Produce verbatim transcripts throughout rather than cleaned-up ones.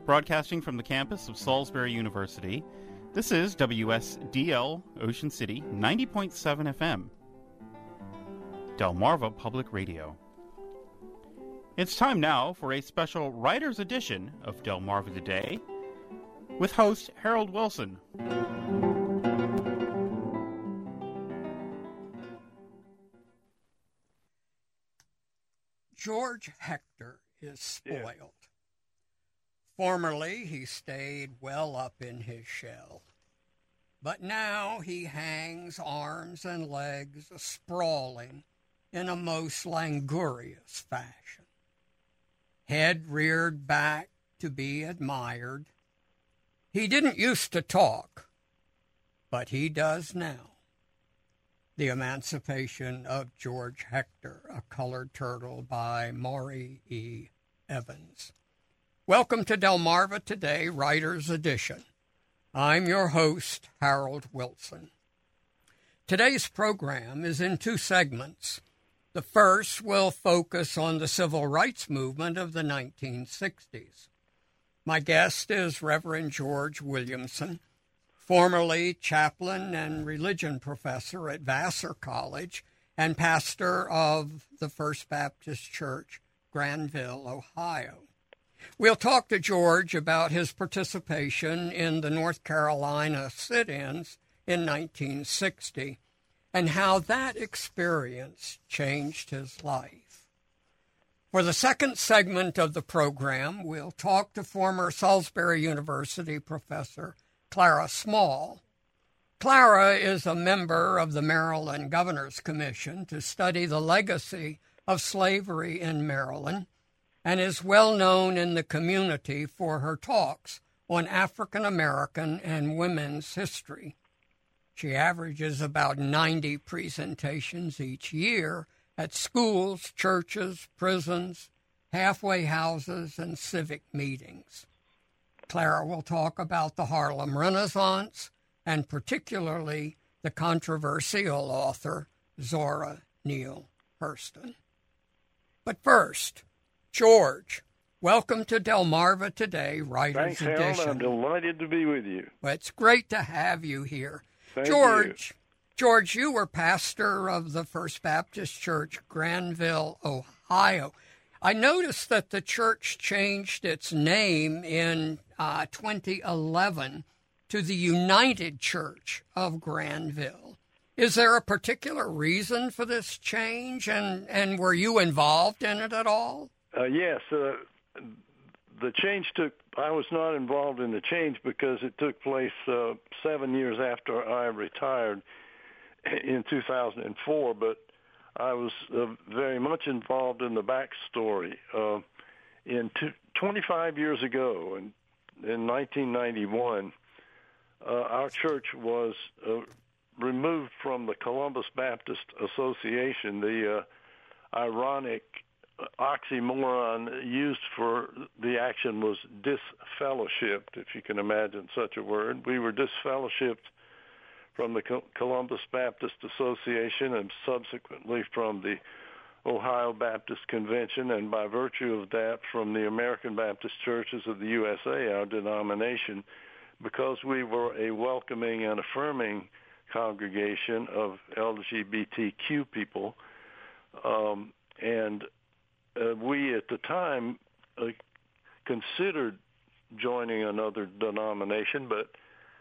Broadcasting from the campus of Salisbury University, this is W S D L Ocean City ninety point seven F M, Delmarva Public Radio. It's time now for a special writer's edition of Delmarva Today with host Harold Wilson. George Hector is spoiled. Yeah. Formerly, he stayed well up in his shell, but now he hangs arms and legs sprawling in a most languorous fashion. Head reared back to be admired. He didn't used to talk, but he does now. The Emancipation of George Hector, A Colored Turtle by Maury E. Evans. Welcome to Delmarva Today, Writer's Edition. I'm your host, Harold Wilson. Today's program is in two segments. The first will focus on the civil rights movement of the nineteen sixties. My guest is Reverend George Williamson, formerly chaplain and religion professor at Vassar College and pastor of the First Baptist Church, Granville, Ohio. We'll talk to George about his participation in the North Carolina sit-ins in nineteen sixty and how that experience changed his life. For the second segment of the program, we'll talk to former Salisbury University professor Clara Small. Clara is a member of the Maryland Governor's Commission to study the legacy of slavery in Maryland and is well known in the community for her talks on African American and women's history. She averages about ninety presentations each year at schools, churches, prisons, halfway houses, and civic meetings. Clara will talk about the Harlem Renaissance and particularly the controversial author Zora Neale Hurston. But first, George, welcome to Delmarva Today, Writer's Thanks, Edition. Harold. I'm delighted to be with you. Well, it's great to have you here. Thank George, you. George, you were pastor of the First Baptist Church, Granville, Ohio. I noticed that the church changed its name in uh, twenty eleven to the United Church of Granville. Is there a particular reason for this change, and, and were you involved in it at all? Uh, yes, uh, the change took, I was not involved in the change because it took place uh, seven years after I retired in two thousand four, but I was uh, very much involved in the backstory. Uh, in two, twenty-five years ago, in, in nineteen ninety-one, uh, our church was uh, removed from the Columbus Baptist Association. The uh, ironic oxymoron used for the action was disfellowshipped, if you can imagine such a word. We were disfellowshipped from the Columbus Baptist Association and subsequently from the Ohio Baptist Convention, and by virtue of that from the American Baptist Churches of the U S A, our denomination, because we were a welcoming and affirming congregation of L G B T Q people. Um, and uh, we at the time uh, considered joining another denomination, but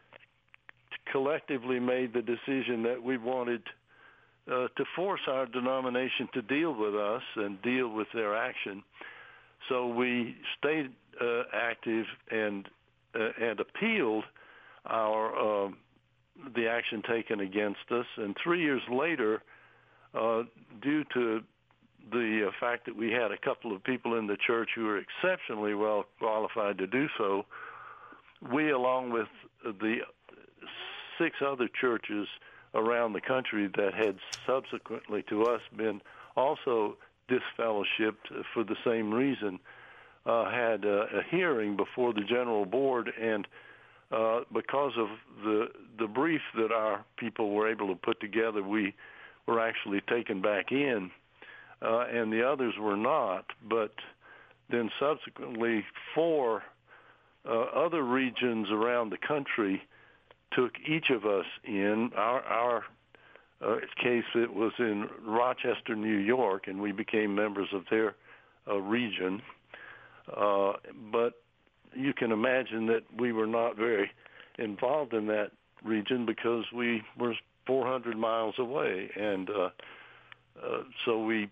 collectively made the decision that we wanted uh, to force our denomination to deal with us and deal with their action. So we stayed uh, active and uh, and appealed our uh, the action taken against us. And three years later, uh, due to the uh, fact that we had a couple of people in the church who were exceptionally well qualified to do so, we, along with the six other churches around the country that had subsequently to us been also disfellowshipped for the same reason, uh, had a, a hearing before the general board, and uh, because of the the brief that our people were able to put together, we were actually taken back in, uh, and the others were not. But then subsequently, four uh, other regions around the country took each of us in. Our, our uh, case, it was in Rochester, New York, and we became members of their uh, region. Uh, but you can imagine that we were not very involved in that region because we were four hundred miles away, and uh, uh, so we,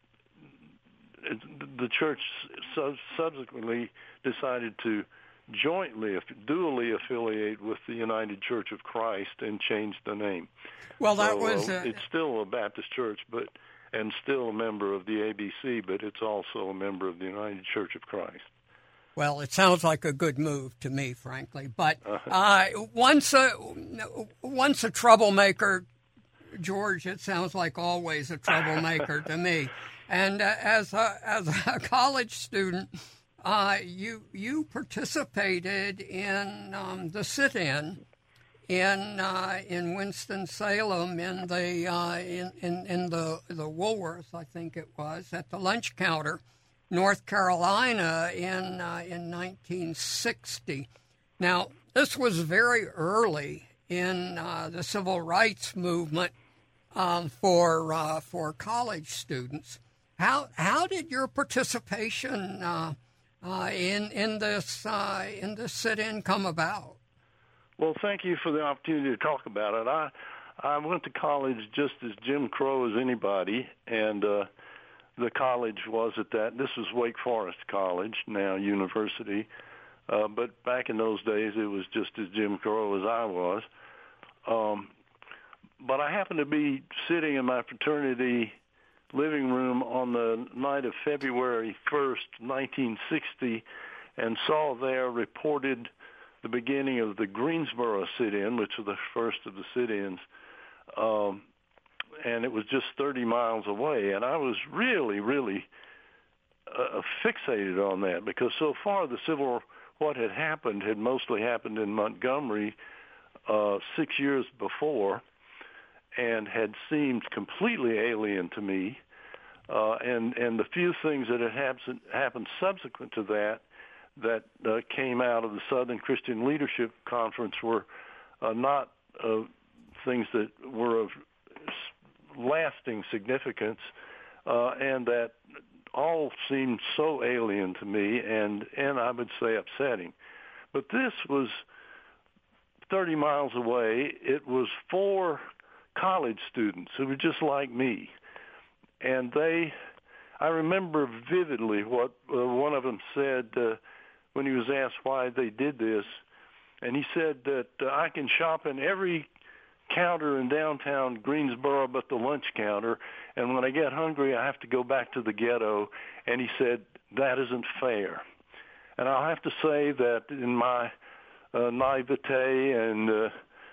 the church sub- subsequently decided to jointly, dually affiliate with the United Church of Christ and change the name. Well, that so, was uh, uh, it's still a Baptist church, but and still a member of the A B C, but it's also a member of the United Church of Christ. Well, it sounds like a good move to me, frankly. But uh, once a once a troublemaker, George, it sounds like always a troublemaker to me. And uh, as a as a college student, uh, you you participated in um, the sit-in in uh, in Winston-Salem in the uh, in, in in the the Woolworth, I think it was, at the lunch counter, North Carolina in uh, in nineteen sixty. Now, this was very early in uh, the civil rights movement um, for uh, for college students. How how did your participation uh, uh, in in this uh, in this sit-in come about? Well, thank you for the opportunity to talk about it. I I went to college just as Jim Crow as anybody, and uh, the college was at that. This was Wake Forest College, now university. Uh, but back in those days, it was just as Jim Crow as I was. Um, but I happened to be sitting in my fraternity living room on the night of February first, nineteen sixty, and saw there reported the beginning of the Greensboro sit-in, which was the first of the sit-ins. Um, and it was just thirty miles away. And I was really, really uh, fixated on that because so far the civil, what had happened had mostly happened in Montgomery uh, six years before and had seemed completely alien to me. Uh, and, and the few things that had happened, happened subsequent to that that uh, came out of the Southern Christian Leadership Conference were uh, not uh, things that were of lasting significance, uh, and that all seemed so alien to me and, and I would say upsetting. But this was thirty miles away. It was four college students who were just like me. And they, I remember vividly what uh, one of them said uh, when he was asked why they did this. And he said that uh, I can shop in every counter in downtown Greensboro but the lunch counter, and when I get hungry I have to go back to the ghetto. And he said, that isn't fair. And I'll have to say that in my uh, naivete and, uh,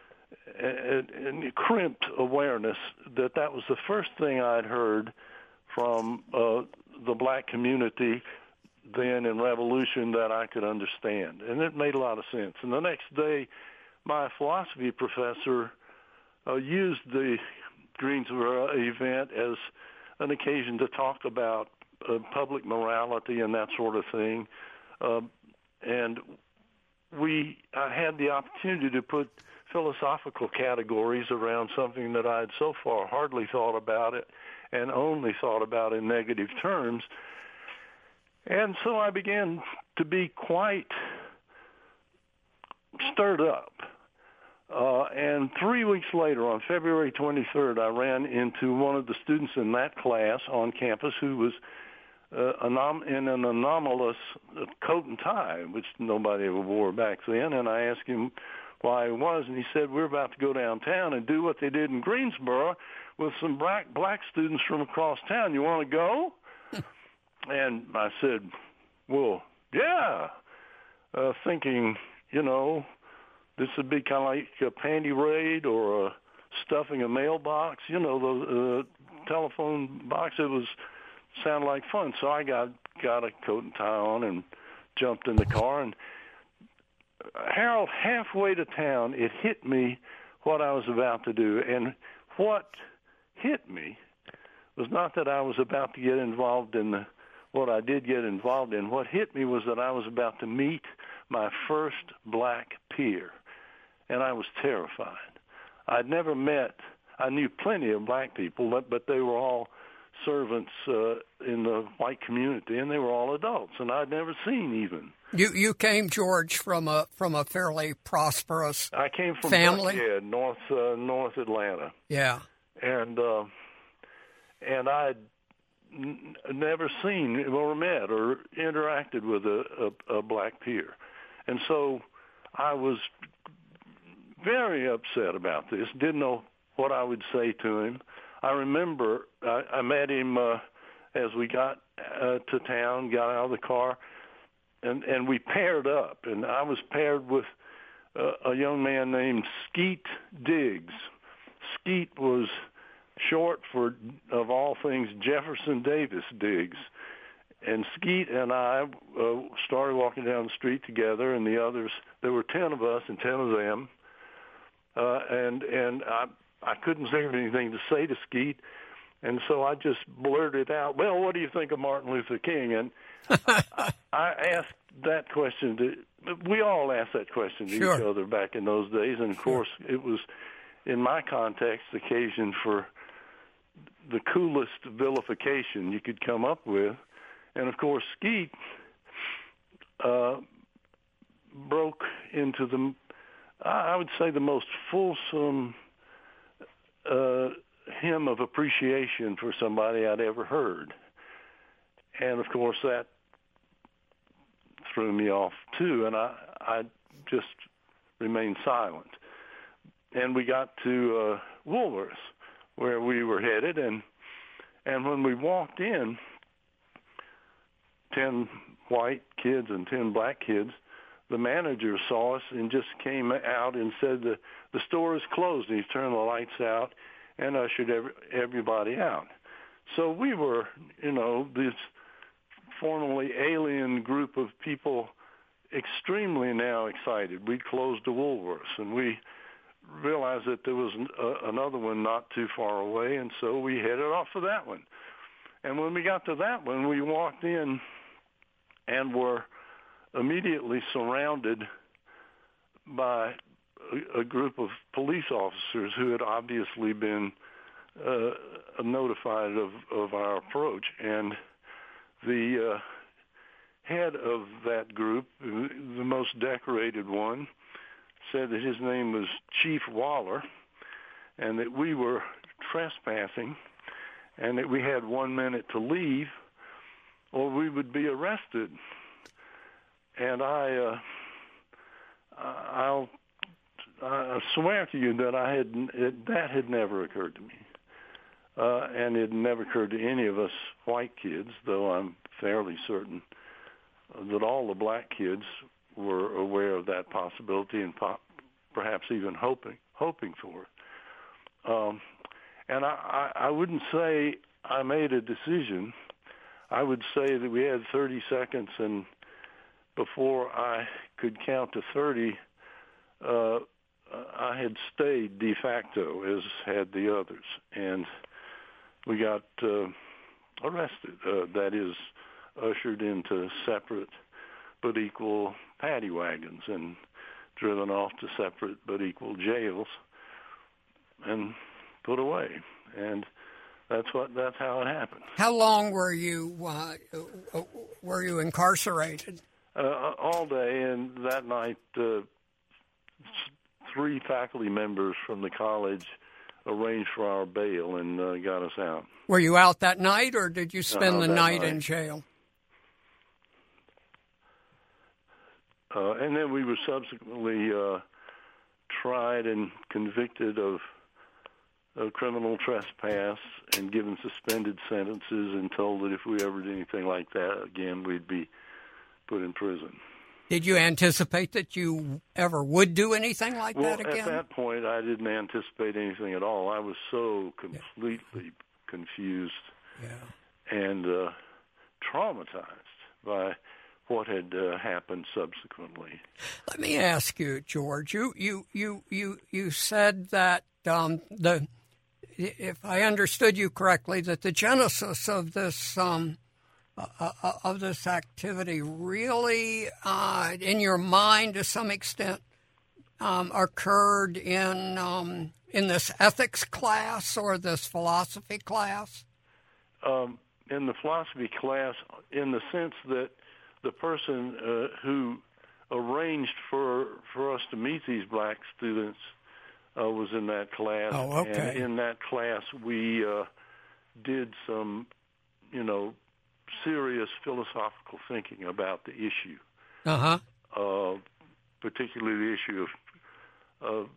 and, and crimped awareness, that that was the first thing I'd heard from uh, the black community then in Revolution that I could understand. And it made a lot of sense. And the next day, my philosophy professor uh, used the Greensboro event as an occasion to talk about uh, public morality and that sort of thing. Uh, and we I had the opportunity to put philosophical categories around something that I had so far hardly thought about it and only thought about in negative terms. And so I began to be quite stirred up. Uh, and three weeks later, on February twenty-third, I ran into one of the students in that class on campus who was uh, anom- in an anomalous coat and tie, which nobody ever wore back then. And I asked him why he was, and he said, we're about to go downtown and do what they did in Greensboro with some black, black students from across town. You want to go? And I said, well, yeah, uh, thinking, you know, this would be kind of like a panty raid or a stuffing a mailbox, you know, the uh, telephone box. It was sounded like fun. So I got, got a coat and tie on and jumped in the car. And Harold, halfway to town, it hit me what I was about to do. And what hit me was not that I was about to get involved in the what I did get involved in. What hit me was that I was about to meet my first black peer, and I was terrified. I'd never met, I knew plenty of black people, but, but they were all servants uh, in the white community, and they were all adults, and I'd never seen even. You you came, George, from a from a fairly prosperous I came from family? Buckhead, North uh, North Atlanta. Yeah. And uh, and I'd n- never seen or met or interacted with a, a, a black peer. And so I was very upset about this, didn't know what I would say to him. I remember I, I met him uh, as we got uh, to town, got out of the car, and, and we paired up. And I was paired with uh, a young man named Skeet Diggs. Skeet was short for, of all things, Jefferson Davis Diggs. And Skeet and I uh, started walking down the street together, and the others, there were ten of us and ten of them. Uh, and and I I couldn't think of anything to say to Skeet, and so I just blurted out, well, what do you think of Martin Luther King? And I, I asked that question to, we all asked that question to Sure. each other back in those days, and of course it was, in my context, occasion for the coolest vilification you could come up with. And of course, Skeet uh, broke into the, I would say, the most fulsome uh, hymn of appreciation for somebody I'd ever heard. And of course, that threw me off too, and I, I just remained silent. And we got to uh, Woolworths, where we were headed, and and when we walked in, ten white kids and ten black kids, the manager saw us and just came out and said, the, the store is closed. And he turned the lights out and ushered every, everybody out. So we were, you know, this formerly alien group of people extremely now excited. We'd closed the Woolworths, and we realized that there was an, uh, another one not too far away, and so we headed off for that one. And when we got to that one, we walked in and were immediately surrounded by a, a group of police officers who had obviously been uh, notified of, of our approach. And the uh, head of that group, the most decorated one, said that his name was Chief Waller and that we were trespassing and that we had one minute to leave or we would be arrested. And I, uh, I'll, I swear to you that I had it, that had never occurred to me, uh, and it never occurred to any of us white kids. Though I'm fairly certain that all the black kids were aware of that possibility and po- perhaps even hoping hoping for it. Um, and I, I, I wouldn't say I made a decision. I would say that we had thirty seconds, and before I could count to thirty, uh, I had stayed de facto, as had the others, and we got uh, arrested. Uh, that is, ushered into separate but equal paddy wagons and driven off to separate but equal jails and put away. And that's what that's how it happened. How long were you uh, were you incarcerated? Uh, all day, and that night, uh, three faculty members from the college arranged for our bail and uh, got us out. Were you out that night, or did you spend Uh, the that night, night. in jail? Uh, and then we were subsequently uh, tried and convicted of, of criminal trespass and given suspended sentences and told that if we ever did anything like that again, we'd be put in prison. Did you anticipate that you ever would do anything like Well, that again? at that point, I didn't anticipate anything at all. I was so completely yeah. confused yeah. and uh, traumatized by what had uh, happened subsequently. Let me ask you, George. You you you you, you said that um, the, if I understood you correctly, that the genesis of this um, uh, uh, of this activity really, uh, in your mind, to some extent, um, occurred in um, in this ethics class or this philosophy class? Um, in the philosophy class, in the sense that the person uh, who arranged for for us to meet these black students uh, was in that class. Oh, okay. And in that class, we uh, did some, you know, serious philosophical thinking about the issue. Uh-huh. Uh, particularly the issue of, of,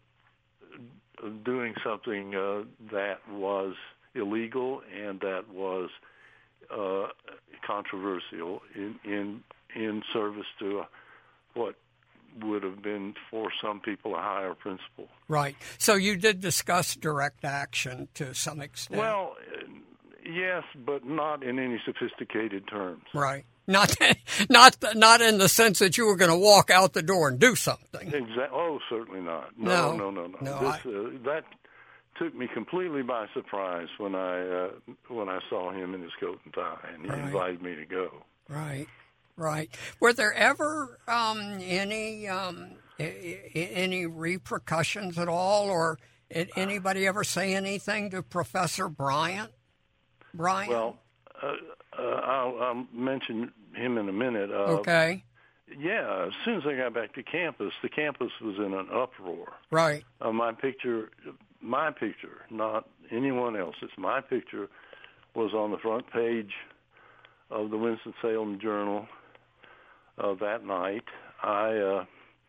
of doing something uh, that was illegal and that was uh, controversial in, in in service to what would have been for some people a higher principle. Right. So you did discuss direct action to some extent. Well, yes, but not in any sophisticated terms. Right. Not not not in the sense that you were going to walk out the door and do something. Exactly. Oh, certainly not. No, No, no, no, no. no, this, I... uh, that took me completely by surprise when I uh, when I saw him in his coat and tie, and he right. invited me to go. Right, right. Were there ever um, any um, any repercussions at all, or did anybody ever say anything to Professor Bryant? Bryant? Well, uh, uh, I'll, I'll mention him in a minute. Uh, okay. Yeah, as soon as I got back to campus, the campus was in an uproar. Right. Uh, my picture, my picture, not anyone else's, my picture was on the front page of the Winston-Salem Journal uh, that night. I uh,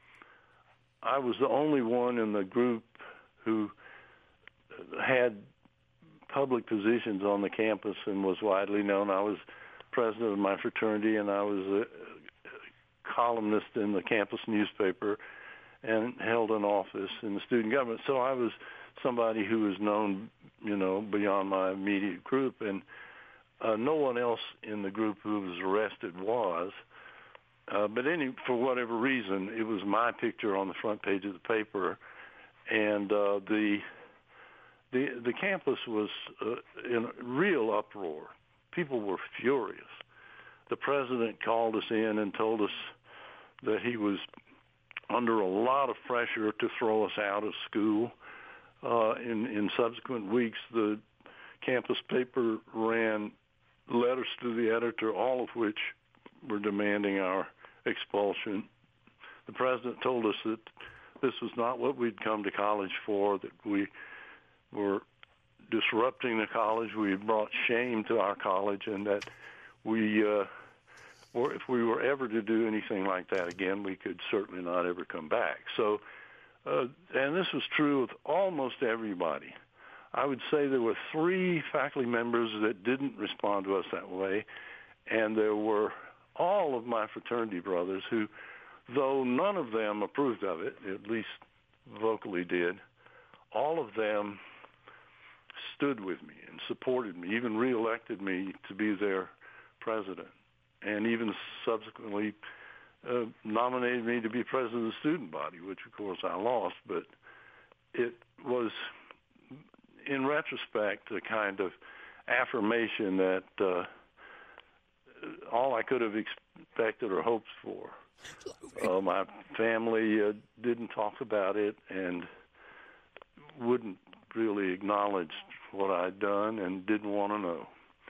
I was the only one in the group who had public positions on the campus and was widely known. I was president of my fraternity, and I was a columnist in the campus newspaper and held an office in the student government. So I was somebody who was known, you know, beyond my immediate group, and uh, no one else in the group who was arrested was. Uh, but any for whatever reason, it was my picture on the front page of the paper, and uh, the the the campus was uh, in real uproar. People were furious. The president called us in and told us that he was under a lot of pressure to throw us out of school. Uh, in, in subsequent weeks, the campus paper ran letters to the editor, all of which were demanding our expulsion. The president told us that this was not what we'd come to college for, that we were disrupting the college, we had brought shame to our college, and that we... Uh, or if we were ever to do anything like that again, we could certainly not ever come back. So, uh, and this was true with almost everybody. I would say there were three faculty members that didn't respond to us that way, and there were all of my fraternity brothers who, though none of them approved of it, at least vocally did, all of them stood with me and supported me, even reelected me to be their president, and even subsequently uh, nominated me to be president of the student body, which, of course, I lost. But it was, in retrospect, a kind of affirmation that uh, all I could have expected or hoped for. Uh, my family uh, didn't talk about it and wouldn't really acknowledge what I'd done and didn't want to know.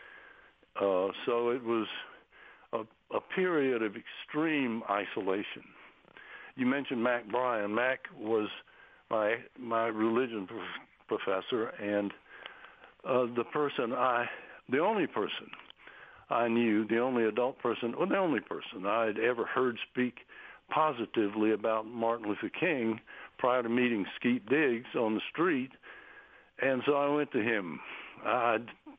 Uh, so it was A, a period of extreme isolation. You mentioned Mac Bryan. Mac was my my religion prof- professor, and uh, the person I, the only person I knew, the only adult person, well, the only person I'd ever heard speak positively about Martin Luther King prior to meeting Skeet Diggs on the street. And so I went to him. I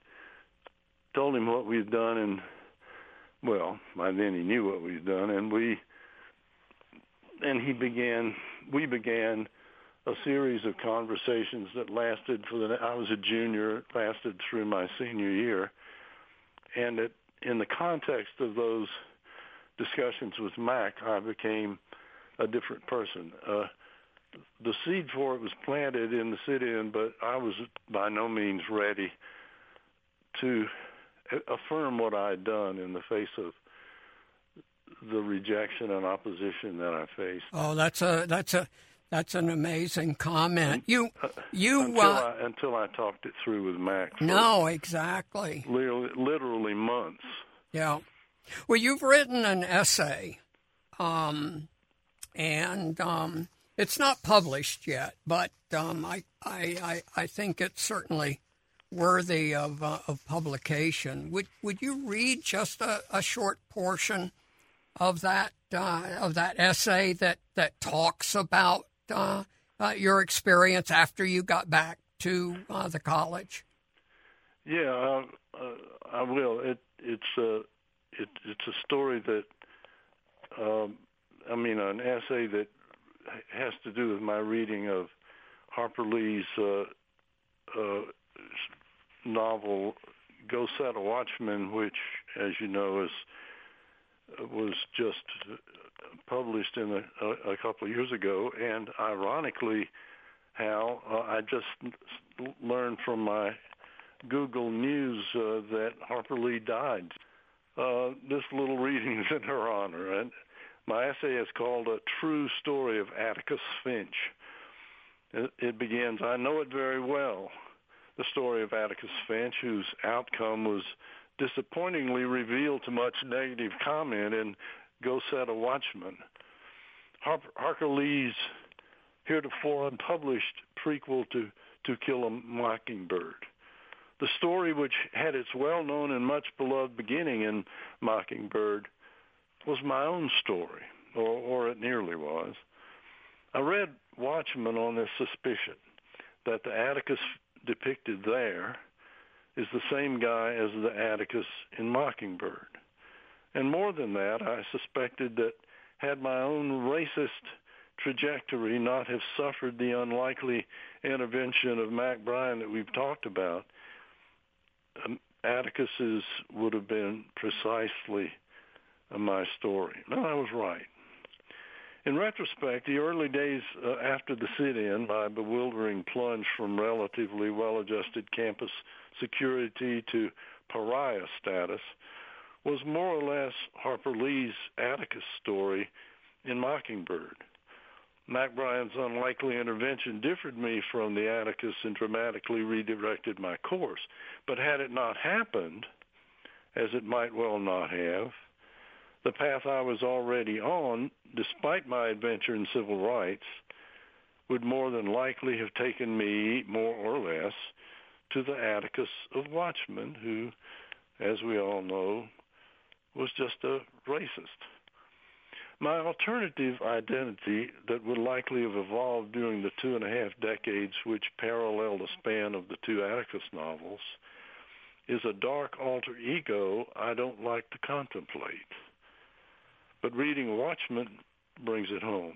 told him what we had done, and well, by then he knew what we'd done, and we and he began. We began a series of conversations that lasted for the. I was a junior; it lasted through my senior year, and it, in the context of those discussions with Mac, I became a different person. Uh, the seed for it was planted in the sit-in, but I was by no means ready to affirm what I had done in the face of the rejection and opposition that I faced. Oh, that's a that's a that's an amazing comment. You you until, uh, I, until I talked it through with Mac. for no, exactly. Literally, literally months. Yeah. Well, you've written an essay, um, and um, it's not published yet, but um, I, I I I think it's certainly worthy of uh, of publication. Would would you read just a, a short portion of that uh, of that essay that, that talks about uh, uh, your experience after you got back to uh, the college? Yeah, uh, uh, I will. It it's a it, it's a story that um, I mean an essay that has to do with my reading of Harper Lee's uh, uh, novel "Go Set a Watchman," which, as you know, is was just published in a, a, a couple of years ago, and ironically, Hal, uh, I just learned from my Google News uh, that Harper Lee died. Uh, this little reading is in her honor, and my essay is called "A True Story of Atticus Finch." It, it begins, "I know it very well, the story of Atticus Finch, whose outcome was disappointingly revealed to much negative comment in Go Set a Watchman. Harper, Harper Lee's heretofore unpublished prequel to To Kill a Mockingbird. The story, which had its well-known and much-beloved beginning in Mockingbird, was my own story, or, or it nearly was. I read Watchmen on this suspicion that the Atticus depicted there is the same guy as the Atticus in Mockingbird. And more than that, I suspected that had my own racist trajectory not have suffered the unlikely intervention of Mac Bryan that we've talked about, um, Atticus's would have been precisely uh, my story. No, I was right. In retrospect, the early days uh, after the sit-in, my bewildering plunge from relatively well-adjusted campus security to pariah status, was more or less Harper Lee's Atticus story in Mockingbird. Mac Bryan's unlikely intervention differed me from the Atticus and dramatically redirected my course. But had it not happened, as it might well not have, the path I was already on, despite my adventure in civil rights, would more than likely have taken me, more or less, to the Atticus of Watchmen, who, as we all know, was just a racist. My alternative identity that would likely have evolved during the two and a half decades which parallel the span of the two Atticus novels is a dark alter ego I don't like to contemplate. But reading Watchmen brings it home.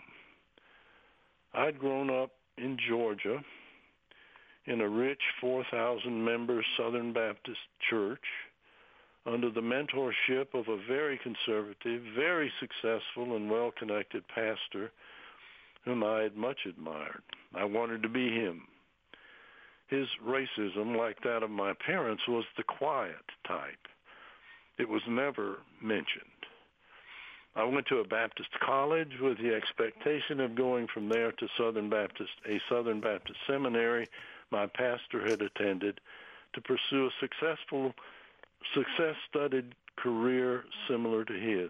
I'd grown up in Georgia in a rich four thousand member Southern Baptist church under the mentorship of a very conservative, very successful, and well-connected pastor whom I had much admired. I wanted to be him. His racism, like that of my parents, was the quiet type. It was never mentioned. I went to a Baptist college with the expectation of going from there to Southern Baptist, a Southern Baptist seminary my pastor had attended to pursue a successful, success-studded career similar to his.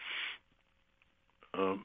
Um,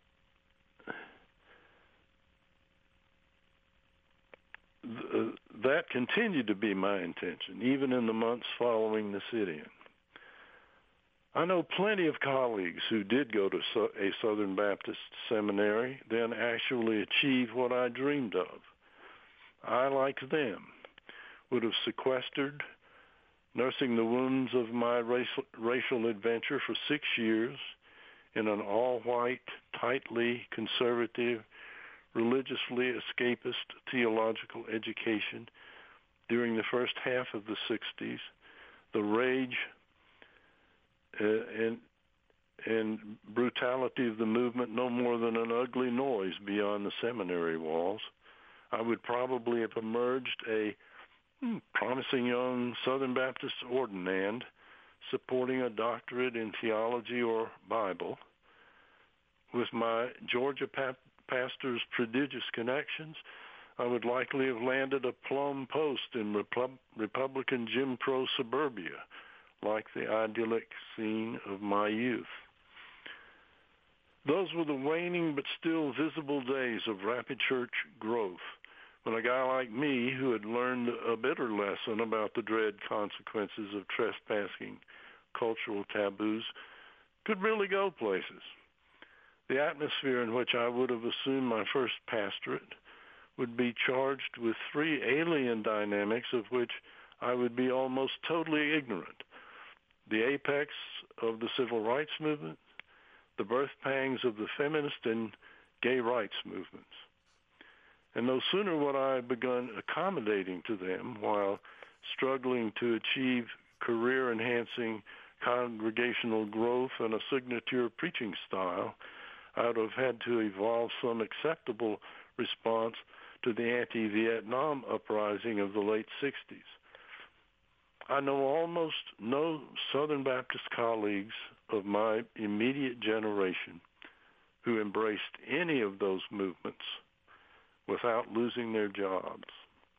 th- that continued to be my intention, even in the months following the sit-in. I know plenty of colleagues who did go to a Southern Baptist seminary, then actually achieve what I dreamed of. I, like them, would have sequestered, nursing the wounds of my racial, racial adventure for six years in an all-white, tightly conservative, religiously escapist theological education during the first half of the sixties, the rage uh, and, and brutality of the movement no more than an ugly noise beyond the seminary walls. I would probably have emerged a hmm, promising young Southern Baptist ordinand supporting a doctorate in theology or Bible. With my Georgia pa- pastor's prodigious connections, I would likely have landed a plum post in Repub- Republican Jim Crow suburbia, like the idyllic scene of my youth. Those were the waning but still visible days of rapid church growth, when a guy like me, who had learned a bitter lesson about the dread consequences of trespassing cultural taboos, could really go places. The atmosphere in which I would have assumed my first pastorate would be charged with three alien dynamics of which I would be almost totally ignorant: the apex of the civil rights movement, the birth pangs of the feminist and gay rights movements. And no sooner would I have begun accommodating to them while struggling to achieve career-enhancing congregational growth and a signature preaching style, I would have had to evolve some acceptable response to the anti-Vietnam uprising of the late sixties. I know almost no Southern Baptist colleagues of my immediate generation who embraced any of those movements without losing their jobs.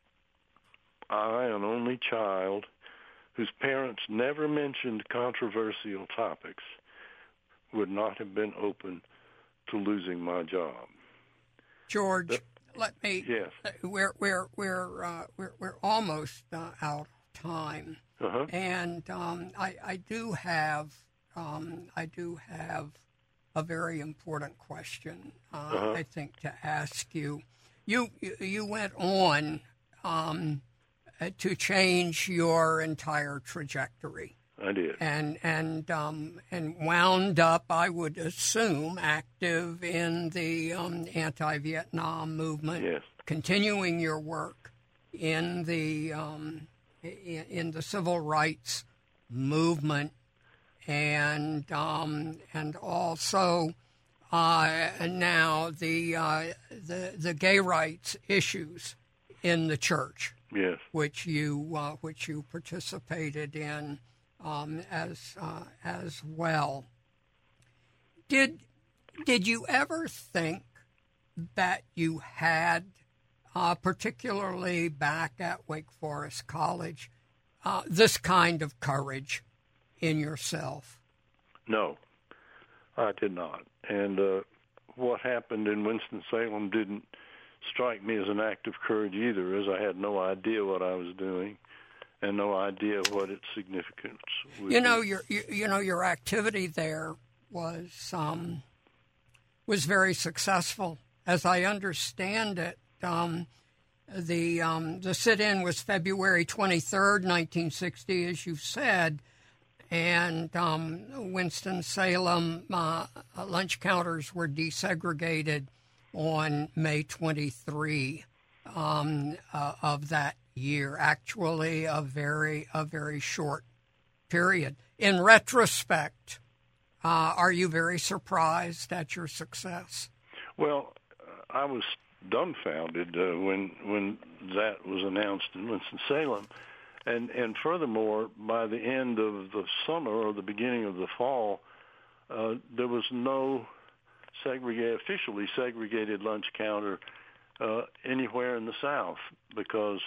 I, an only child whose parents never mentioned controversial topics, would not have been open to losing my job. George, The, let me. Yes. We're we're we're uh, we're we're almost uh, out of time, Uh-huh. and um, I I do have um, I do have a very important question. Uh, Uh-huh. I think to ask you. You you went on um, to change your entire trajectory. I did. And and um, and wound up, I would assume, active in the um, anti-Vietnam movement, Yes. continuing your work in the um, in, in the civil rights movement, and um, and also uh, now the uh, the the gay rights issues in the church, Yes. which you uh, which you participated in. Um, as uh, as well. Did did you ever think that you had, uh, particularly back at Wake Forest College, uh, this kind of courage in yourself? No, I did not. And uh, what happened in Winston-Salem didn't strike me as an act of courage either, as I had no idea what I was doing. And no idea what its significance would You know, be. your you, you know your activity there was um, was very successful, as I understand it. Um, the um, the sit-in was February twenty-third, nineteen sixty, as you said, and um, Winston-Salem uh, lunch counters were desegregated on May twenty-third um, uh, of that year, actually a very a very short period. In retrospect, uh, are you very surprised at your success? Well, I was dumbfounded uh, when when that was announced in Winston-Salem, and and furthermore, by the end of the summer or the beginning of the fall, uh, there was no segregated, officially segregated lunch counter uh, anywhere in the South, because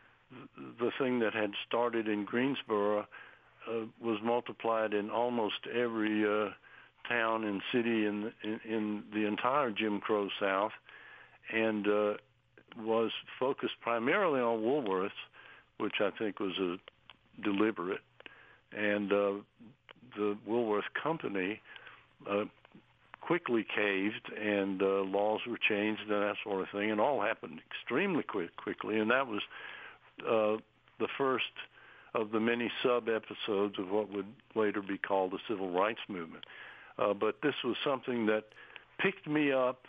the thing that had started in Greensboro uh, was multiplied in almost every uh, town and city in, in in the entire Jim Crow South, and uh, was focused primarily on Woolworths, which I think was a deliberate. And uh, the Woolworth Company uh, quickly caved, and uh, laws were changed and that sort of thing, and all happened extremely quick, quickly, and that was Uh, the first of the many sub-episodes of what would later be called the civil rights movement. Uh, but this was something that picked me up,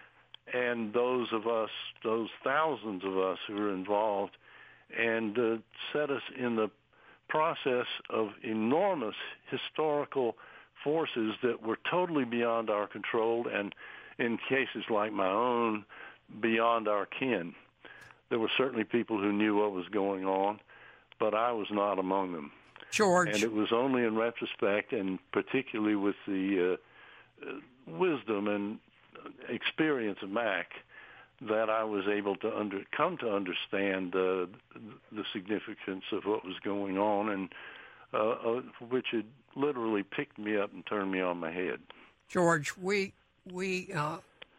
and those of us, those thousands of us who were involved, and uh, set us in the process of enormous historical forces that were totally beyond our control, and in cases like my own, beyond our ken. There were certainly people who knew what was going on, but I was not among them. George. And it was only in retrospect, and particularly with the uh, uh, wisdom and experience of Mac, that I was able to under, come to understand uh, the significance of what was going on, and uh, uh, which had literally picked me up and turned me on my head. George, we we uh,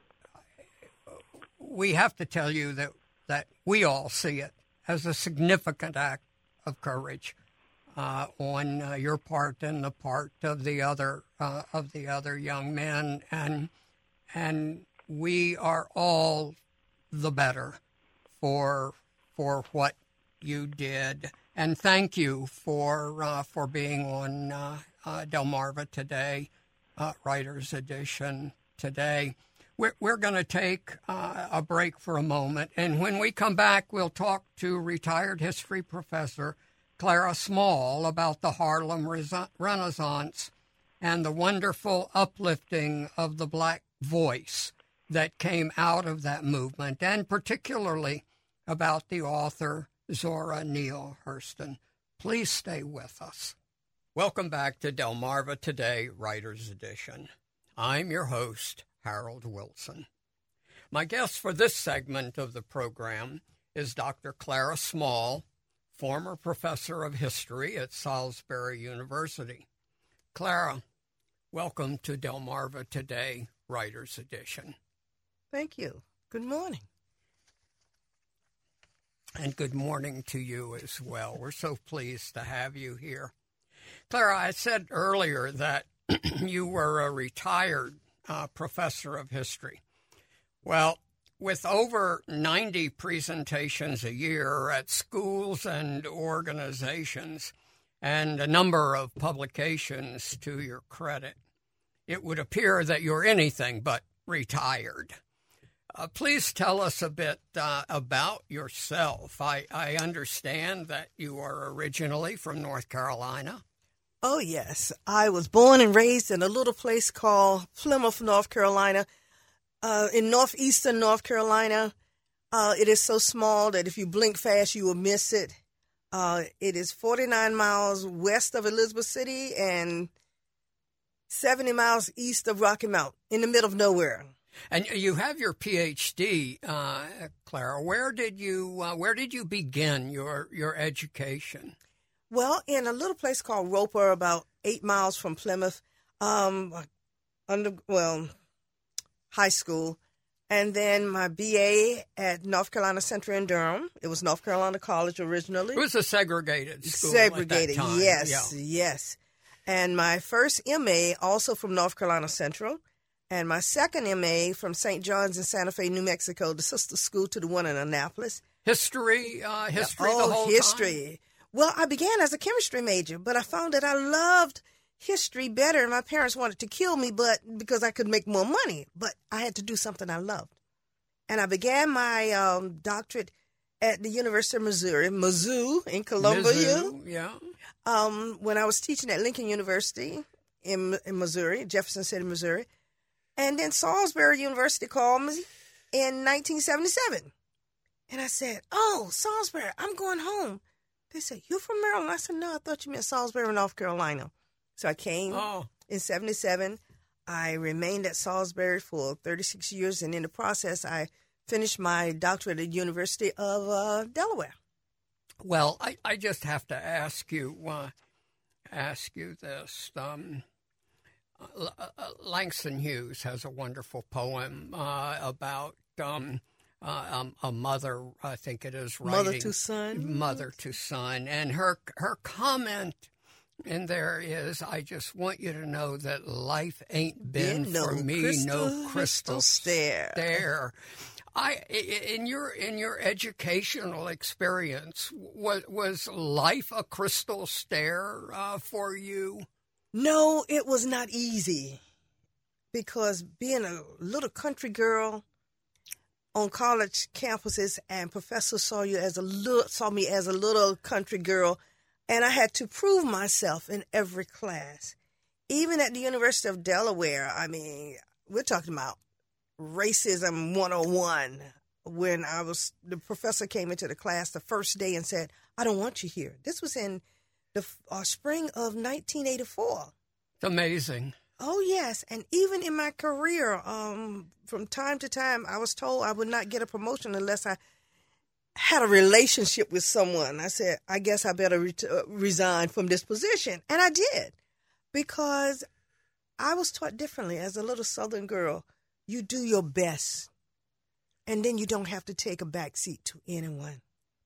we have to tell you that that we all see it as a significant act of courage uh, on uh, your part and the part of the other uh, of the other young men, and and we are all the better for for what you did, and thank you for uh, for being on uh, uh, Delmarva Today, uh, Writers Edition today. We're, we're going to take uh, a break for a moment, and when we come back, we'll talk to retired history professor Clara Small about the Harlem Renaissance and the wonderful uplifting of the black voice that came out of that movement, and particularly about the author Zora Neale Hurston. Please stay with us. Welcome back to Delmarva Today, Writers Edition. I'm your host, Harold Wilson. My guest for this segment of the program is Doctor Clara Small, former professor of history at Salisbury University. Clara, welcome to Delmarva Today, Writers Edition. Thank you. Good morning. And good morning to you as well. We're so pleased to have you here. Clara, I said earlier that you were a retired uh, professor of history. Well, with over ninety presentations a year at schools and organizations and a number of publications to your credit, it would appear that you're anything but retired. Uh, please tell us a bit uh, about yourself. I, I understand that you are originally from North Carolina. Oh, yes. I was born and raised in a little place called Plymouth, North Carolina, uh, in northeastern North Carolina. Uh, it is so small that if you blink fast, you will miss it. Uh, it is forty-nine miles west of Elizabeth City and seventy miles east of Rocky Mount, in the middle of nowhere. And you have your P H D, uh, Clara. Where did you uh, where did you begin your your education? Well, in a little place called Roper, about eight miles from Plymouth, um, under well, high school, and then my B A at North Carolina Central in Durham. It was North Carolina College originally. It was a segregated school. Segregated, at that time. yes, yeah. yes. And my first M A also from North Carolina Central. And my second M A from Saint John's in Santa Fe, New Mexico, the sister school to the one in Annapolis. History, uh, history oh, the whole history. time? Well, I began as a chemistry major, but I found that I loved history better, and my parents wanted to kill me but because I could make more money. But I had to do something I loved. And I began my um, doctorate at the University of Missouri, Mizzou in Columbia. Mizzou, yeah. Um, when I was teaching at Lincoln University in, in Missouri, Jefferson City, Missouri. And then Salisbury University called me in nineteen seventy-seven. And I said, oh, Salisbury, I'm going home. They said, you from Maryland? I said, no, I thought you meant Salisbury, North Carolina. So I came oh. in seventy-seven. I remained at Salisbury for thirty-six years. And in the process, I finished my doctorate at the University of uh, Delaware. Well, I, I just have to ask you, uh, ask you this. Um, Langston Hughes has a wonderful poem uh, about um, uh, um, a mother, I think it is, writing. Mother to son. Mother to son. And her her comment in there is, I just want you to know that life ain't been been no for me crystal, no crystal stare. stare. I in your in your educational experience, was was life a crystal stare uh, for you? No, it was not easy, because being a little country girl on college campuses, and professors saw you as a little, saw me as a little country girl, and I had to prove myself in every class. Even at the University of Delaware, I mean, we're talking about racism one oh one. When I was, the professor came into the class the first day and said, I don't want you here. This was in the uh, spring of nineteen eighty-four. It's amazing. Oh, yes. And even in my career, um, from time to time, I was told I would not get a promotion unless I had a relationship with someone. I said, I guess I better re- uh, resign from this position. And I did, because I was taught differently as a little Southern girl. You do your best, and then you don't have to take a back seat to anyone.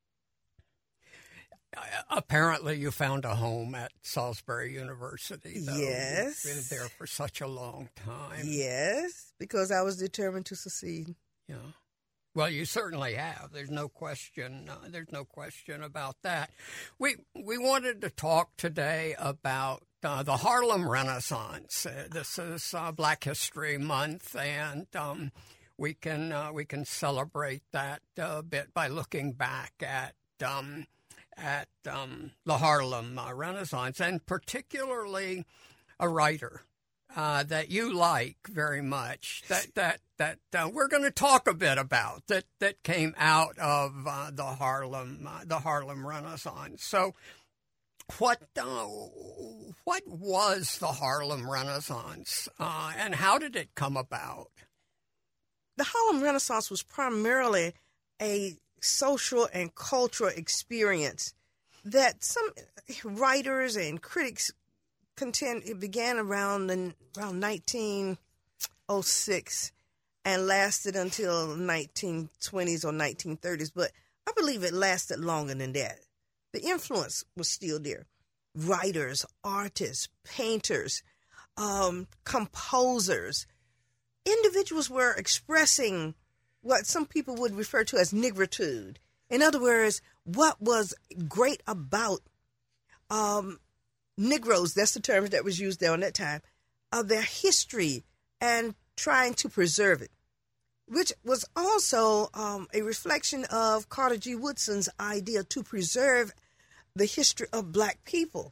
Apparently, you found a home at Salisbury University, though. Yes. You've been there for such a long time. Yes, because I was determined to succeed. Yeah. Well, you certainly have. There's no question. Uh, there's no question about that. We we wanted to talk today about uh, the Harlem Renaissance. Uh, this is uh, Black History Month, and um, we can uh, we can celebrate that a bit by looking back at. Um, at um, the Harlem uh, Renaissance, and particularly a writer uh, that you like very much, that that that uh, we're going to talk a bit about, that that came out of uh, the Harlem uh, the Harlem Renaissance. So, what uh, what was the Harlem Renaissance, uh, and how did it come about? The Harlem Renaissance was primarily a social and cultural experience that some writers and critics contend it began around the, around nineteen oh six and lasted until nineteen twenties or nineteen thirties, but I believe it lasted longer than that. The influence was still there. Writers, artists, painters, um, composers, individuals were expressing what some people would refer to as negritude. In other words, what was great about um, Negroes, that's the term that was used there on that time, of their history and trying to preserve it, which was also um, a reflection of Carter G. Woodson's idea to preserve the history of Black people.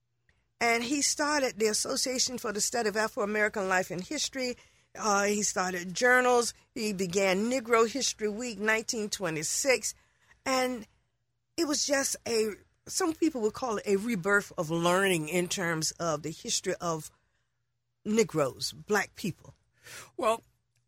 And he started the Association for the Study of Afro-American Life and History. Uh, he started journals. He began Negro History Week, nineteen twenty-six. And it was just a, some people would call it a rebirth of learning in terms of the history of Negroes, Black people. Well,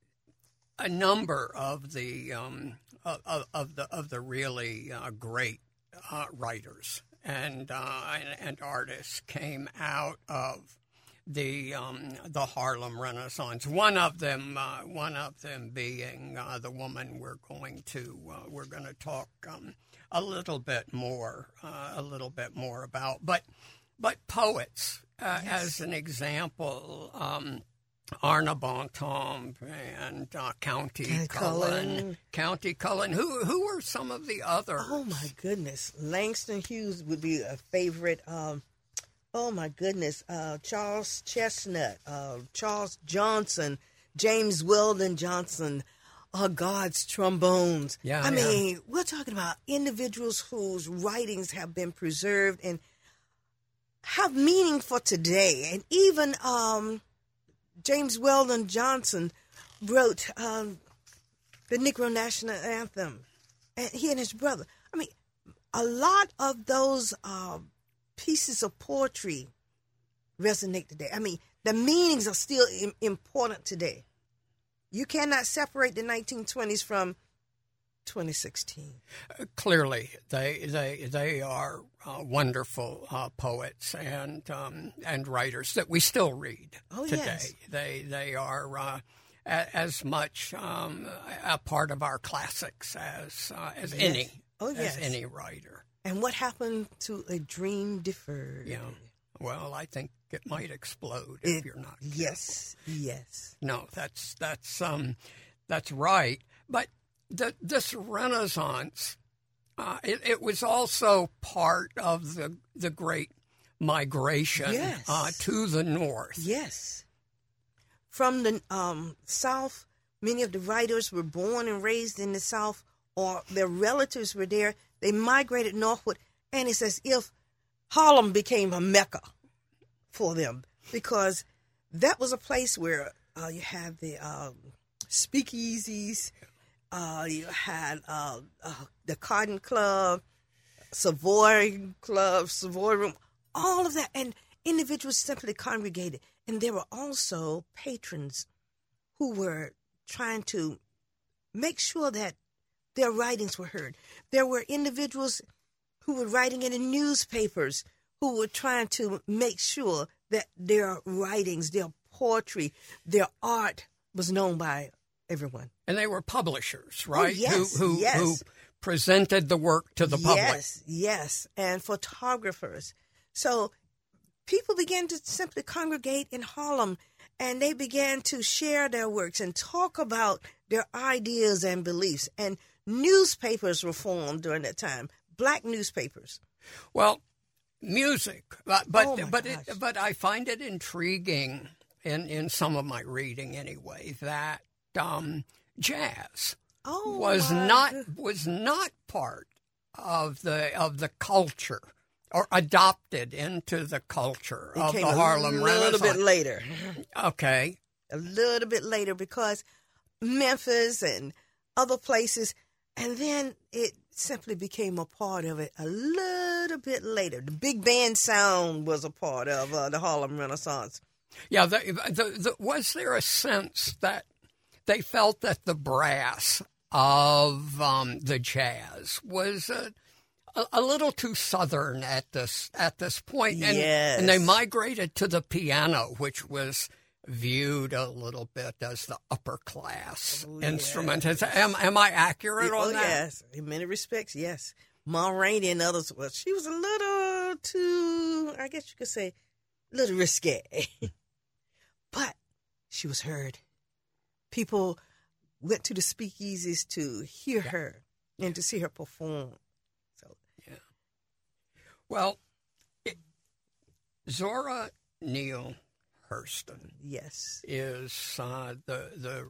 a number of the um, of, of the of the really uh, great uh, writers and, uh, and and artists came out of the um, the Harlem Renaissance. One of them, uh, one of them being uh, the woman we're going to uh, we're going to talk um, a little bit more uh, a little bit more about. But but poets, uh, yes. As an example, um, Arna Bontemps and uh, County Cullen. Cullen, County Cullen. Who who were some of the others? Oh my goodness, Langston Hughes would be a favorite. Um, Oh, my goodness. Uh, Charles Chestnut, uh, Charles Johnson, James Weldon Johnson, uh, God's Trombones. Yeah, I yeah. mean, we're talking about individuals whose writings have been preserved and have meaning for today. And even um, James Weldon Johnson wrote um, the Negro National Anthem, and he and his brother. I mean, a lot of those uh, pieces of poetry resonate today. I mean, the meanings are still im- important today. You cannot separate the nineteen twenties from twenty sixteen. Uh, clearly, they they they are uh, wonderful uh, poets and um, and writers that we still read oh, today. Yes. They they are uh, a, as much um, a part of our classics as uh, as yes. any oh, yes. as any writer. And what happened to a dream deferred? Yeah. Well, I think it might explode it, if you're not careful. Yes, yes. No, that's that's um, that's right. But the, this Renaissance, uh, it, it was also part of the the great migration yes. uh, to the north. Yes. From the um, South, many of the writers were born and raised in the South, or their relatives were there. They migrated northward, and it's as if Harlem became a mecca for them, because that was a place where uh, you had the um, speakeasies, uh, you had uh, uh, the Cotton Club, Savoy Club, Savoy Room. all of that. And individuals simply congregated. And there were also patrons who were trying to make sure that their writings were heard. There were individuals who were writing in the newspapers who were trying to make sure that their writings, their poetry, their art was known by everyone. And they were publishers, right? Oh, yes, who, who, yes. who presented the work to the public. Yes, yes, and photographers. So people began to simply congregate in Harlem, and they began to share their works and talk about their ideas and beliefs. And newspapers were formed during that time, black newspapers. Well, music, but but Oh, my but, gosh. it, but I find it intriguing in, in some of my reading anyway that um, jazz Oh, was my not good- was not part of the of the culture or adopted into the culture It of came the Harlem a little Renaissance. bit later. Okay. a little bit later because Memphis and other places, and then it simply became a part of it a little bit later. The big band sound was a part of uh, the Harlem Renaissance. Yeah, the, the, the, was there a sense that they felt that the brass of um, the jazz was uh, a, a little too southern at this at this point, and, Yes. and they migrated to the piano, which was viewed a little bit as the upper class Oh, instrument. yes. Is- Am, am I accurate oh, on that? yes. In many respects, yes. Ma Rainey and others, well, she was a little too, I guess you could say, a little risque. But she was heard. People went to the speakeasies to hear her and to see her perform. So, Well, it, Zora Neale Hurston yes. is uh, the the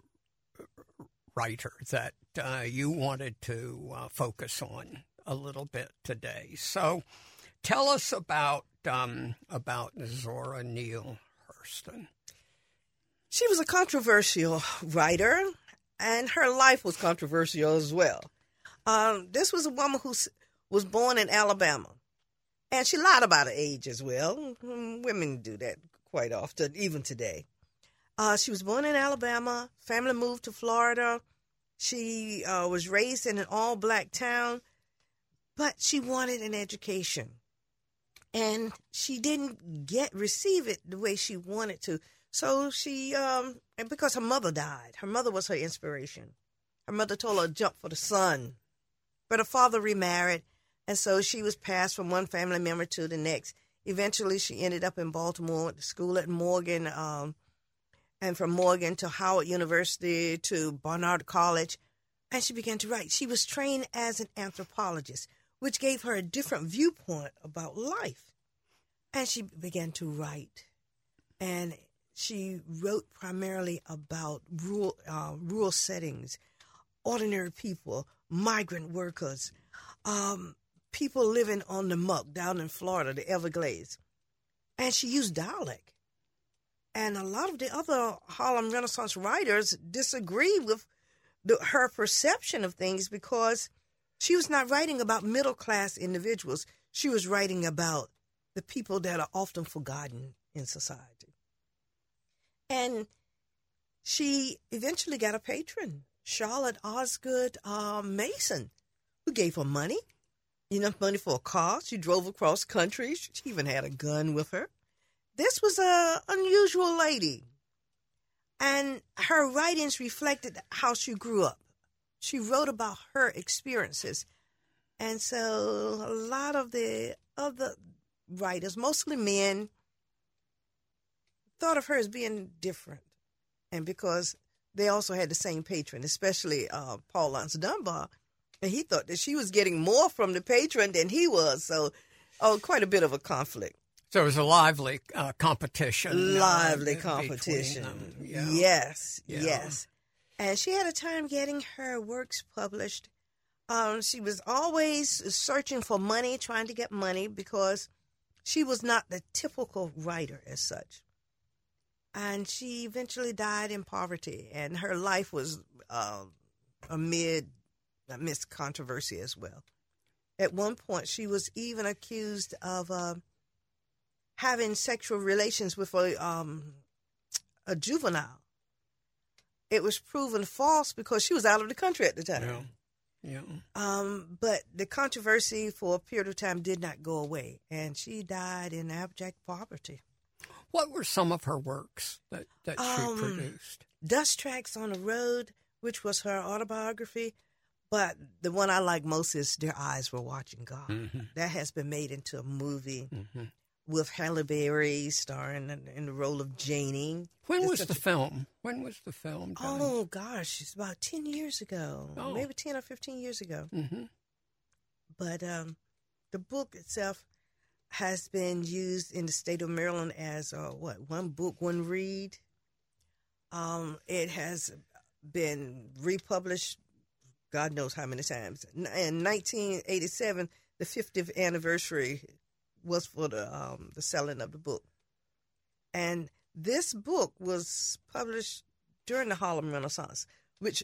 writer that uh, you wanted to uh, focus on a little bit today. So, tell us about um, about Zora Neale Hurston. She was a controversial writer, and her life was controversial as well. Um, this was a woman who s- was born in Alabama, and she lied about her age as well. Mm, Women do that quite often, even today. Uh, she was born in Alabama. Family moved to Florida. She uh, was raised in an all-black town, but she wanted an education, and she didn't get receive it the way she wanted to. So she, um, and because her mother died, her mother was her inspiration. Her mother told her to jump for the sun, but her father remarried, and so she was passed from one family member to the next. Eventually, she ended up in Baltimore at the school at Morgan, um, and from Morgan to Howard University to Barnard College, and she began to write. She was trained as an anthropologist, which gave her a different viewpoint about life, and she began to write, and she wrote primarily about rural, uh, rural settings, ordinary people, migrant workers, um, people living on the muck down in Florida, the Everglades. And she used dialect. And a lot of the other Harlem Renaissance writers disagree with the, her perception of things because she was not writing about middle-class individuals. She was writing about the people that are often forgotten in society. And she eventually got a patron, Charlotte Osgood uh, Mason, who gave her money, enough money for a car. She drove across country. She even had a gun with her. This was a unusual lady. And her writings reflected how she grew up. She wrote about her experiences. And so a lot of the other writers, mostly men, thought of her as being different. And because they also had the same patron, especially uh, Paul Laurence Dunbar, and he thought that she was getting more from the patron than he was. So, oh, quite a bit of a conflict. So it was a lively uh, competition. Lively uh, competition. between them. Yeah. Yes, Yeah. yes. And she had a time getting her works published. Um, she was always searching for money, trying to get money, because she was not the typical writer as such. And she eventually died in poverty, and her life was uh, amid amidst controversy as well. At one point, she was even accused of uh, having sexual relations with a um, a juvenile. It was proven false because she was out of the country at the time. Yeah. Yeah. Um, but the controversy for a period of time did not go away, and she died in abject poverty. What were some of her works that, that she Um, produced? Dust Tracks on the Road, which was her autobiography, but the one I like most is Their Eyes Were Watching God. Mm-hmm. That has been made into a movie Mm-hmm. with Halle Berry starring in, in the role of Janie. When It's was such the a- film? When was the film done? Oh, gosh, it's about ten years ago, Oh. maybe ten or fifteen years ago. Mm-hmm. But um, the book itself has been used in the state of Maryland as, uh, what, one book, one read. Um, it has been republished God knows how many times. In nineteen eighty-seven, the fiftieth anniversary was for the um, the selling of the book. And this book was published during the Harlem Renaissance, which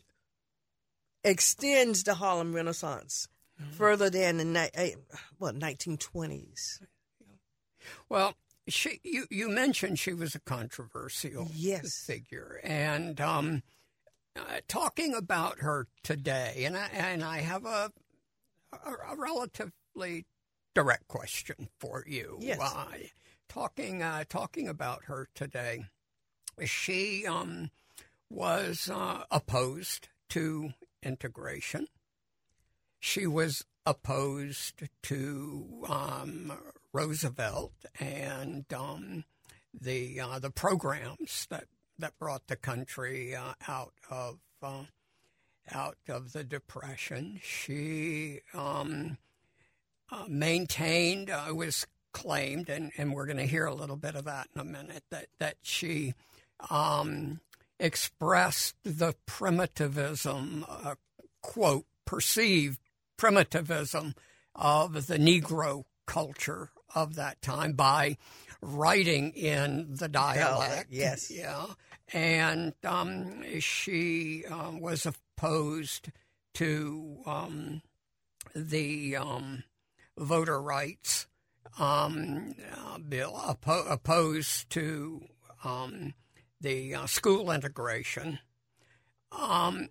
extends the Harlem Renaissance mm-hmm. further than the ni- what nineteen twenties. Well, she you, you mentioned she was a controversial yes. figure, and um, uh, talking about her today, and I and I have a a, a relatively direct question for you. Yes. Uh, talking uh, talking about her today, she um, was uh, opposed to integration. She was opposed to um, Roosevelt and um, the uh, the programs that, that brought the country uh, out of uh, out of the Depression. She um, uh, maintained, uh, was claimed, and, and we're going to hear a little bit of that in a minute, that that she um, expressed the primitivism, uh, quote, perceived primitivism of the Negro culture of that time by writing in the dialect. Yes. Yeah. And um, she um, was opposed to um, the um, voter rights um, uh, bill, oppo- opposed to um, the uh, school integration. Um,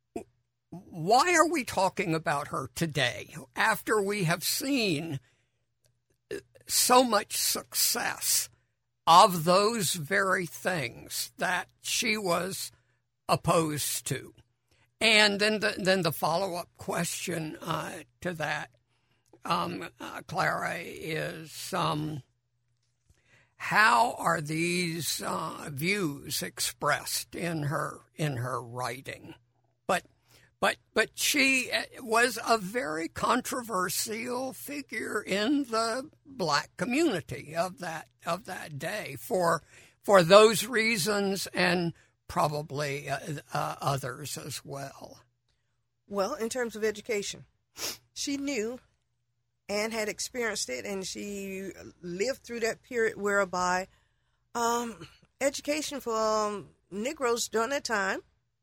why are we talking about her today after we have seen so much success of those very things that she was opposed to? And then the, then the follow-up question uh, to that, um, uh, Clara, is um, how are these uh, views expressed in her in her writing? But But but she was a very controversial figure in the black community of that of that day for for those reasons and probably uh, uh, others as well. Well, in terms of education, she knew and had experienced it, and she lived through that period whereby um, education for um, Negroes during that time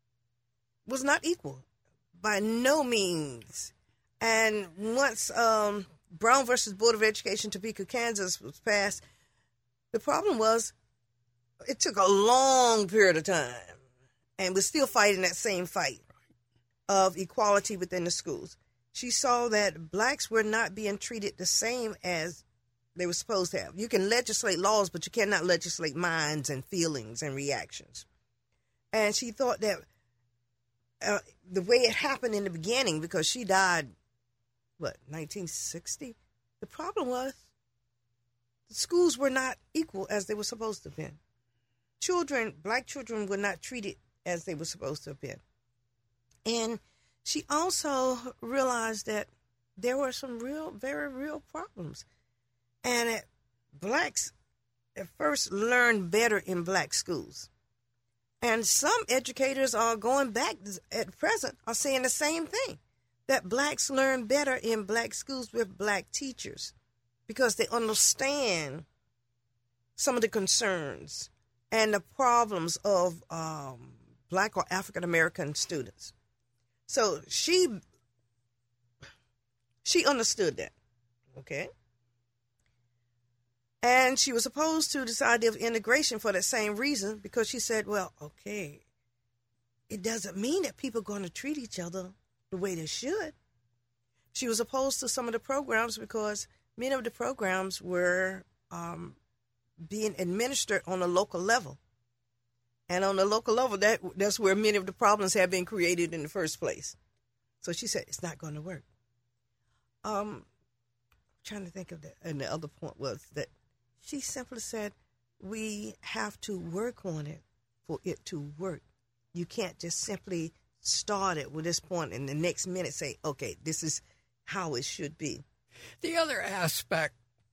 was not equal. By no means. And once um, Brown versus Board of Education, Topeka, Kansas was passed, the problem was it took a long period of time. And we're still fighting that same fight of equality within the schools. She saw that blacks were not being treated the same as they were supposed to have. You can legislate laws, but you cannot legislate minds and feelings and reactions. And she thought that Uh, the way it happened in the beginning, because she died, what, nineteen sixty? The problem was the schools were not equal as they were supposed to have been. Children, black children, were not treated as they were supposed to have been. And she also realized that there were some real, very real problems. And that blacks at first learned better in black schools. And some educators are going back at present are saying the same thing, that blacks learn better in black schools with black teachers because they understand some of the concerns and the problems of um, black or African-American students. So she, she understood that, okay? And she was opposed to this idea of integration for that same reason, because she said, well, okay, it doesn't mean that people are going to treat each other the way they should. She was opposed to some of the programs because many of the programs were um, being administered on a local level. And on the local level, that that's where many of the problems have been created in the first place. So she said, it's not going to work. Um, I'm trying to think of that. And the other point was that she simply said, we have to work on it for it to work. You can't just simply start it with this point and the next minute say, okay, this is how it should be. The other aspect,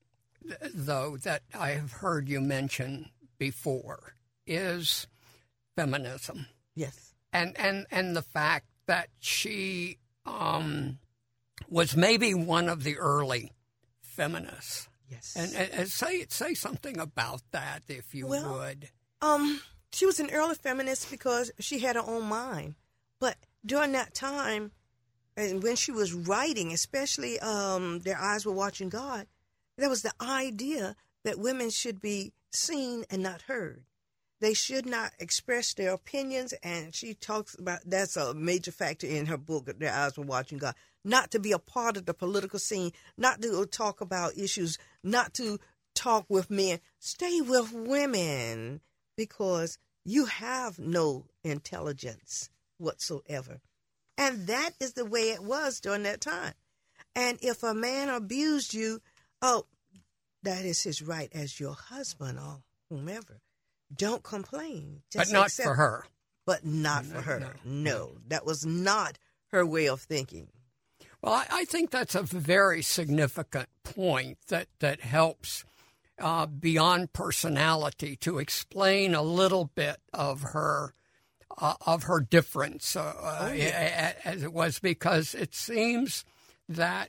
though, that I have heard you mention before is feminism. Yes. And and, and the fact that she um, was maybe one of the early feminists. Yes. And, and, and say say something about that, if you well, would. Um, she was an early feminist because she had her own mind. But during that time, and when she was writing, especially um, Their Eyes Were Watching God, there was the idea that women should be seen and not heard. They should not express their opinions, and she talks about that's a major factor in her book, Their Eyes Were Watching God. Not to be a part of the political scene, not to talk about issues, not to talk with men. Stay with women because you have no intelligence whatsoever. And that is the way it was during that time. And if a man abused you, oh, that is his right as your husband or whomever. Don't complain. Just but not accept, for her. But not no, for her. No, no, that was not her way of thinking. Well, I, I think that's a very significant point that, that helps uh, beyond personality to explain a little bit of her uh, of her difference uh, oh, yeah. as it was, because it seems that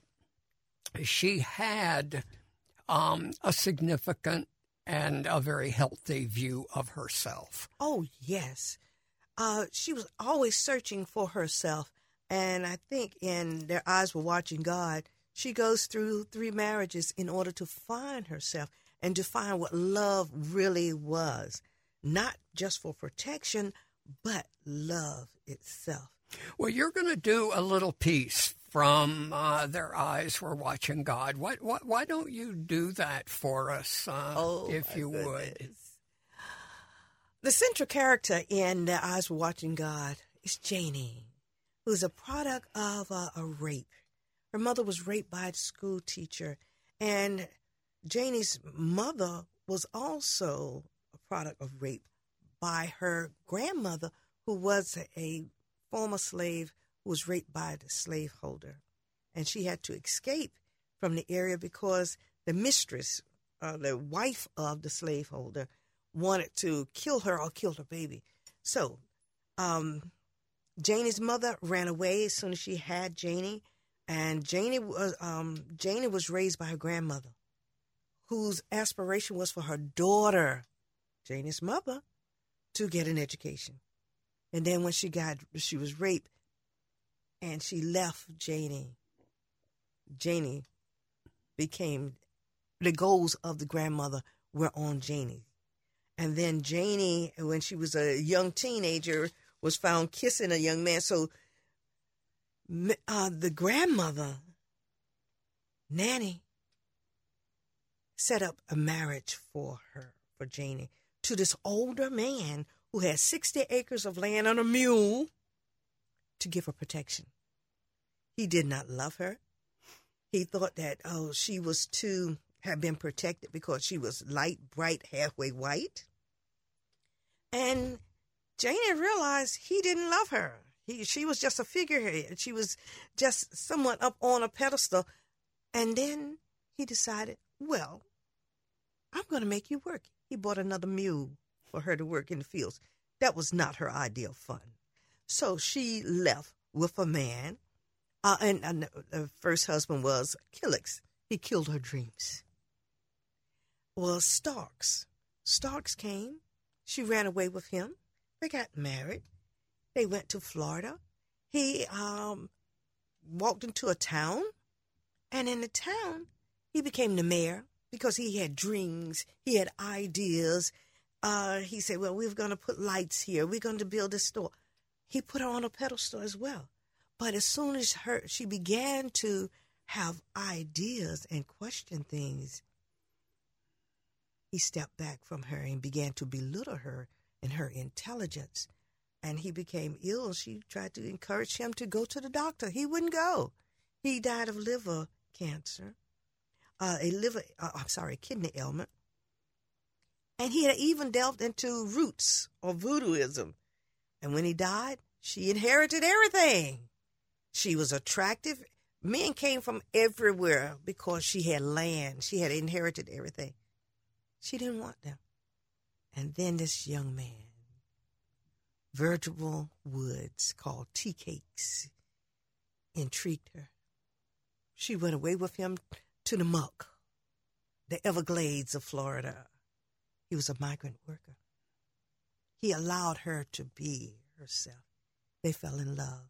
she had um, a significant and a very healthy view of herself. Oh, yes. Uh, she was always searching for herself. And I think in Their Eyes Were Watching God, she goes through three marriages in order to find herself and to find what love really was. Not just for protection, but love itself. Well, you're going to do a little piece from uh, Their Eyes Were Watching God. Why, why, why don't you do that for us, uh, oh, if you goodness. would? The central character in Their Eyes Were Watching God is Janie, who's a product of a, a rape. Her mother was raped by a school teacher, and Janie's mother was also a product of rape by her grandmother, who was a former slave who was raped by the slaveholder. And she had to escape from the area because the mistress, uh, the wife of the slaveholder, wanted to kill her or kill her baby. So um, Janie's mother ran away as soon as she had Janie, and Janie was um, Janie was raised by her grandmother, whose aspiration was for her daughter, Janie's mother, to get an education. And then when she got, she was raped, and she left Janie. Janie became, the goals of the grandmother were on Janie. And then Janie, when she was a young teenager, was found kissing a young man. So uh, the grandmother, Nanny, set up a marriage for her, for Janie, to this older man who had sixty acres of land on a mule to give her protection. He did not love her. He thought that, oh, she was too, had been protected because she was light, bright, halfway white. And Janie realized he didn't love her. He, she was just a figurehead. She was just someone up on a pedestal. And then he decided, well, I'm going to make you work. He bought another mule for her to work in the fields. That was not her idea of fun. So she left with a man. Uh, and, and the first husband was Killix. He killed her dreams. Well, Starks. Starks came. She ran away with him. They got married. They went to Florida. He um, walked into a town. And in the town, he became the mayor because he had dreams, he had ideas. Uh, he said, well, we're going to put lights here. We're going to build a store. He put her on a pedestal as well. But as soon as her, she began to have ideas and question things, he stepped back from her and began to belittle her and her intelligence. And he became ill. She tried to encourage him to go to the doctor. He wouldn't go. He died of liver cancer, uh, a liver, uh, I'm sorry, a kidney ailment. And he had even delved into roots or voodooism. And when he died, she inherited everything. She was attractive. Men came from everywhere because she had land. She had inherited everything. She didn't want them. And then this young man, Virgil Woods, called Tea Cakes, intrigued her. She went away with him to the muck, the Everglades of Florida. He was a migrant worker. He allowed her to be herself. They fell in love.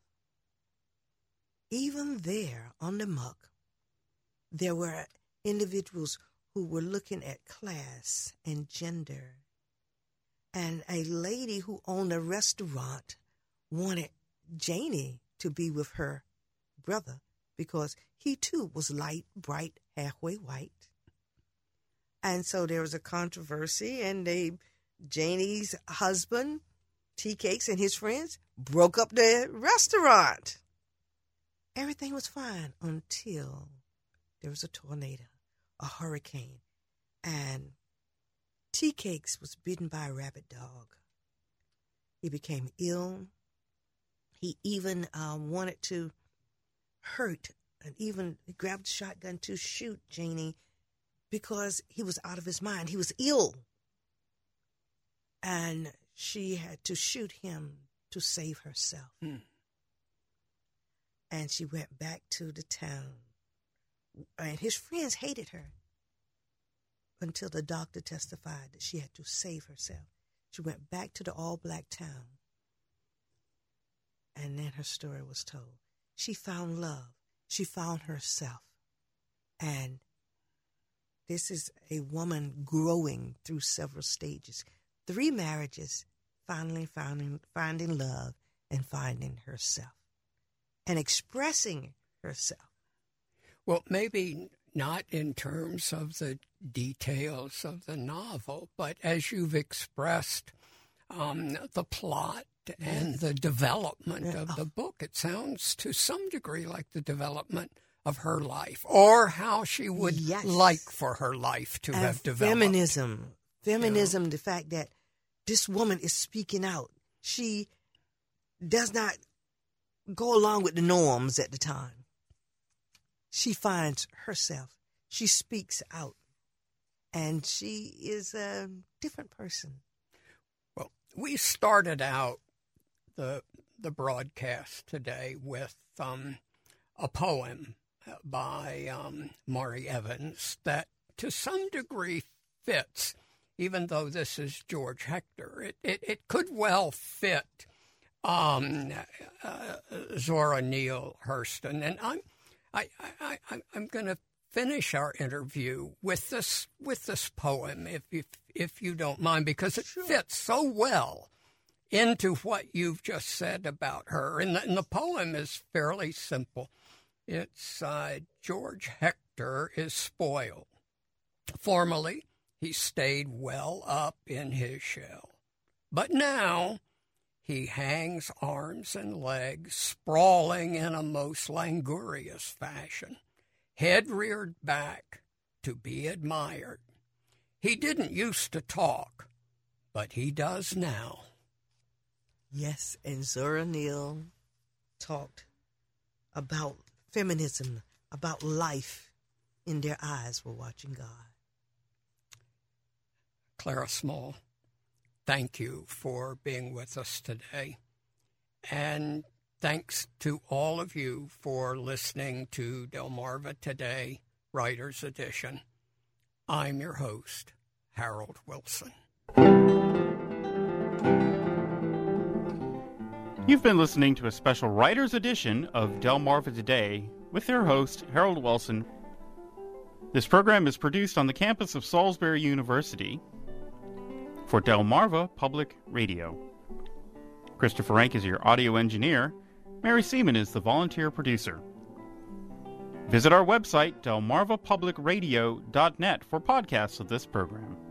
Even there on the muck, there were individuals who were looking at class and gender. And a lady who owned a restaurant wanted Janie to be with her brother because he too was light, bright, halfway white. And so there was a controversy, and they, Janie's husband, Tea Cakes, and his friends broke up the restaurant. Everything was fine until there was a tornado, a hurricane, and Tea Cakes was bitten by a rabid dog. He became ill. He even um, wanted to hurt and even grabbed a shotgun to shoot Janie because he was out of his mind. He was ill. And she had to shoot him to save herself. Mm. And she went back to the town. And his friends hated her until the doctor testified that she had to save herself. She went back to the all-black town. And then her story was told. She found love. She found herself. And this is a woman growing through several stages. Three marriages, finally finding, finding love and finding herself. And expressing herself. Well, maybe not in terms of the details of the novel, but as you've expressed um, the plot and the development of the book, it sounds to some degree like the development of her life, or how she would yes. like for her life to and have developed. Feminism. Feminism, yeah. The fact that this woman is speaking out. She does not go along with the norms at the time. She finds herself. She speaks out. And she is a different person. Well, we started out the the broadcast today with um, a poem by um, Maury Evans that to some degree fits, even though this is George Hector. It, it, it could well fit um, uh, Zora Neale Hurston. And I'm I, I, I, I'm going to finish our interview with this with this poem, if if, if you don't mind, because it sure. fits so well into what you've just said about her. And the, and the poem is fairly simple. It's uh, George Hector is spoiled. Formerly, he stayed well up in his shell. But now he hangs arms and legs, sprawling in a most languorous fashion, head reared back to be admired. He didn't used to talk, but he does now. Yes, and Zora Neale talked about feminism, about life. In their eyes were watching God. Clara Small, thank you for being with us today. And thanks to all of you for listening to Delmarva Today, Writer's Edition. I'm your host, Harold Wilson. You've been listening to a special Writer's Edition of Delmarva Today with their host, Harold Wilson. This program is produced on the campus of Salisbury University for Delmarva Public Radio. Christopher Rank is your audio engineer. Mary Seaman is the volunteer producer. Visit our website, delmarva public radio dot net, for podcasts of this program.